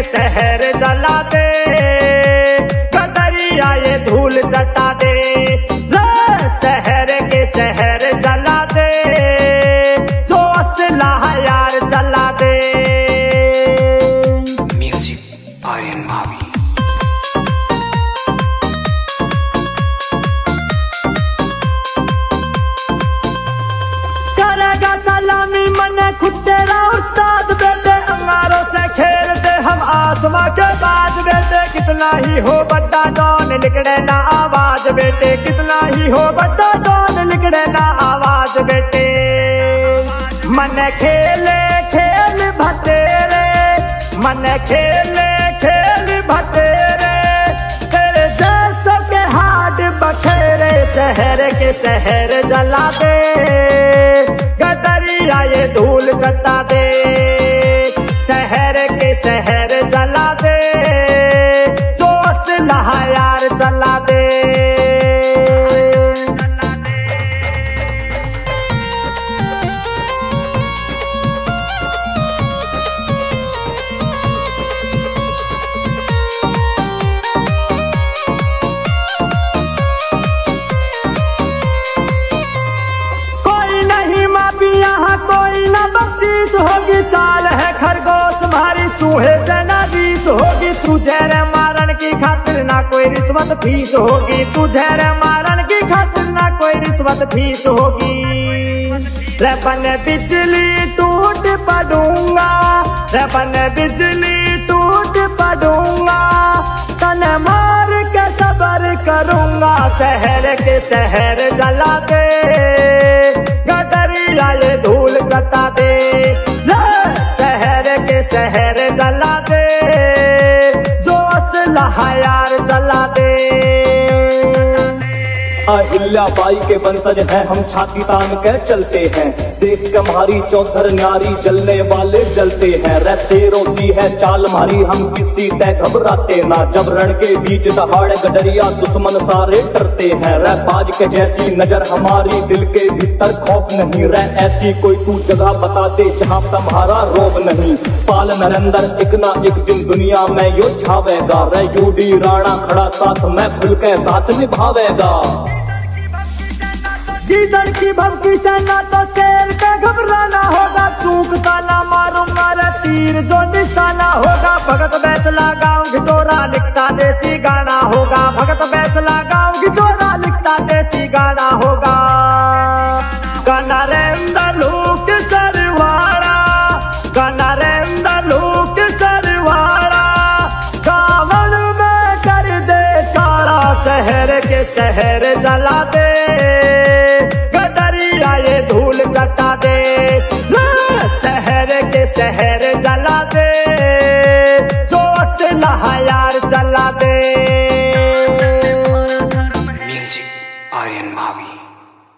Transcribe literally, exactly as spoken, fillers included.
शहर जला दे, गदरिया ये धूल जटा दे। शहर के शहर जला दे, जो असला यार जला दे। म्यूजिक आर्यन भावी। करेगा सलामी मने खुद तेरा उस्ताद बेटे, अंगारों से खेल दे हम आसमां के बाज बेटे। कितना ही हो बड़ा डॉन निकले ना आवाज बेटे, कितना ही हो बड़ा डॉन निकले ना आवाज बेटे। मन खेले खेल भतेरे, मन खेले खेल भतेरे, तेरे जैसों के हाथ बखेरे। शहर के शहर जला दे, गदरिया ये धूल जटा दे। शहर के शहर जला दे, जो असला यार जला दे। कोई नहीं माफी यहाँ कोई ना बख्शीश होगी, चाल है खरगोश भारी चूहे से ना बीस होगी। तुझे रे मारन की खातिर ना कोई रिश्वत फीस होगी, तुझे रे मारन की खातिर ना कोई रिश्वत फीस होगी। रे बन बिजली टूट पड़ूंगा, रे बन बिजली टूट पड़ूंगा, तने मार के सबर करूंगा। शहर के शहर जला दे, गदरिया ये धूल जटा दे। शहर के शहर जला दे, जो असला यार जला दे। अहिल्या बाई के वंशज हैं हम, छाती तान के चलते हैं। देख के हमारी चौधर न्यारी, जलने वाले जलते हैं। रैसेरों सी है चाल हमारी, हम किसी तय घबराते ना। जब रण के बीच दहाड़ गडरिया, दुश्मन सारे डरते हैं। रह बाज के जैसी नजर हमारी, दिल के भीतर खौफ नहीं। रह ऐसी कोई तू जगह बता दे, जहाँ तुम्हारा रोब नहीं। पाल नरेंद्र एक ना एक दिन दुनिया में यो छावेगा। रह यूडी राणा खड़ा साथ में, खुल के साथ निभावेगा। गीदड़ की भमकी से ना तो शेर का घबराना होगा, चूकता ना मारूंगा रे तीर जो निशाना होगा। भगत बैचला गाँव घिटोरा लिखता देसी गाना होगा, भगत बैचला गाँव घिटोरा लिखता देसी गाना होगा। नरेंद्र लूक सरवाड़ा, नरेंद्र लूक सरवाड़ा, कावड़ में कर दे चारा। शहर के शहर जला दे, गदरिया ये धूल जटा दे। शहर के शहर जला दे,